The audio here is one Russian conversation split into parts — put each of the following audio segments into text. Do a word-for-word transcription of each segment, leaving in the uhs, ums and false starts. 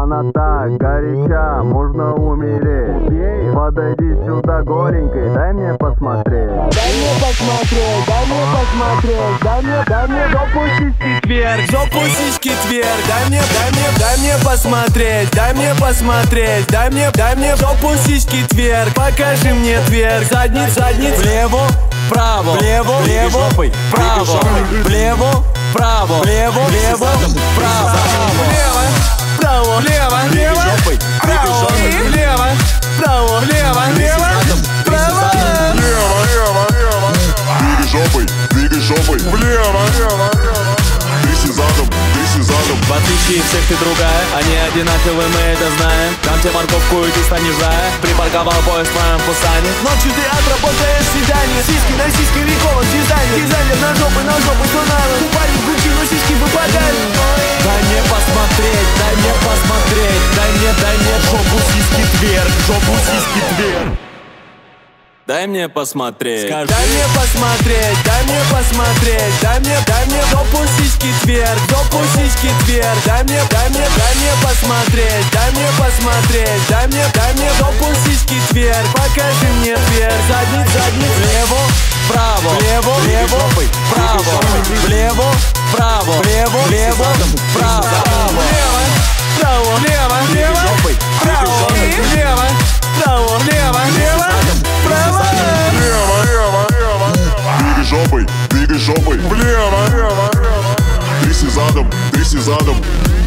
Она так горяча, можно умереть. Ей, подойди сюда голенькой, дай мне посмотреть. Дай мне посмотреть, дай мне посмотреть, дай мне, дай мне жопу сиськи вверх, жопу сиськи вверх, дай мне, дай мне, дай мне посмотреть, дай мне посмотреть, дай мне, дай мне жопу сиськи вверх, покажи мне вверх, задниц, задниц, влево, вправо, влево, влево, вправо, влево, вправо, влево, влево, вправо, влево, вправо, влево, влево, вправо, влево, вправо, влево, влево, вправо, Влево, лево, лево. Двигай жопой, двигай жопой. Влево, лево, лево. Тряси задом, тряси задом. В отличие всех ты другая, они одинаковые, мы это знаем. Дам тебе морковку и ты станешь зая. Припарковал поезд в моем Пусане. ночью ты отработаешь свидание, сиськи на сиськи вековом дизайне, дизайнер на жопы, на жопы, что надо. Купальник Гуччи, но сиськи выпадают. Дай мне посмотреть, дай мне посмотреть, дай мне, дай мне жопу сиськи вверх, жопу сиськи вверх. Дай мне посмотреть. Скажи. Дай мне посмотреть, дай мне посмотреть, дай мне, дай мне жопу сиськи вверх, жопу сиськи вверх, дай мне, дай мне, дай мне посмотреть, дай мне посмотреть, дай мне, дай мне жопу сиськи вверх, покажи мне вверх, задниц, задниц, влево, вправо, влево, влево, вправо, влево, вправо, влево, влево, вправо, влево, вправо, влево, влево, вправо, влево, вправо, влево, влево, вправо. Лево, лево, лево. Двигай жопой, двигай жопой. Влево, лево, лево. Тряси задом, тряси задом.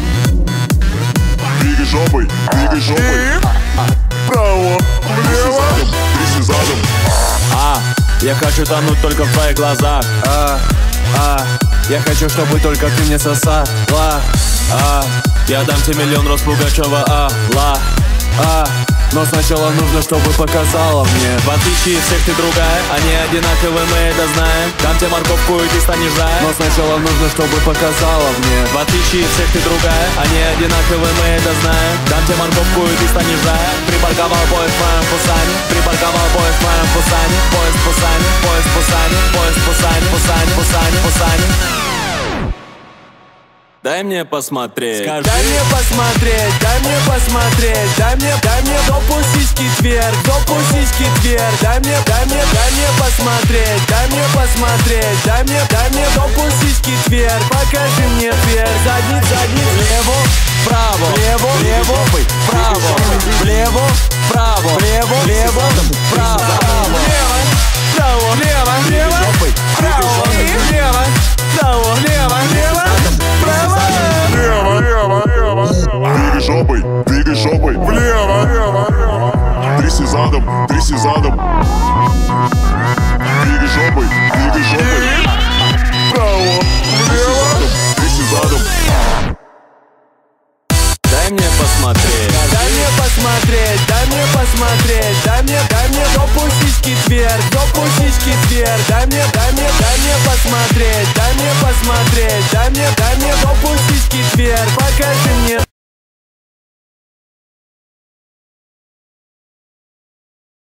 Двигай жопой, двигай жопой. Вправо, влево. Тряси задом. А, я хочу тонуть только в твоих глазах. А, а, я хочу, чтобы только ты мне сосала. А, я дам тебе миллион роз Пугачева. А, ла, а. Но сначала нужно, чтобы показала мне. В отличие всех ты другая, они одинаковые, мы это знаем. Дам тебе морковку и ты станешь зая. Но сначала нужно, чтобы показала мне. В отличие всех ты другая, они одинаковые, мы это знаем. Дам тебе морковку и ты станешь зая. Припарковал поезд в моем Пусане. Припарковал поезд в моем Пусане. Поезд в Пусане, поезд в Пусане, поезд в Пусане, Пусане, Пусане, Пусане. Дай мне посмотреть. Скажи. Дай мне посмотреть, дай мне посмотреть, дай мне, дай мне жопу сиськи вверх, жопу сиськи вверх, дай мне, дай мне, дай мне посмотреть, дай мне посмотреть, дай мне, дай мне жопу сиськи вверх, покажи мне вверх, задниц, задниц, влево, вправо, влево, влево, вправо, влево, вправо, влево, влево, вправо, влево, вправо, влево, влево, вправо, влево, вправо, влево, влево, вправо. Лево, лево, лево. Двигай жопой, двигай жопой. Влево, лево, лево. Тряси задом, тряси задом. Двигай жопой, двигай жопой. Вправо, влево. Тряси задом. Дай мне посмотреть. Дай мне посмотреть, дай мне посмотреть, дай мне, дай мне жопу сиськи вверх, жопу сиськи вверх, дай мне, дай мне, дай мне посмотреть,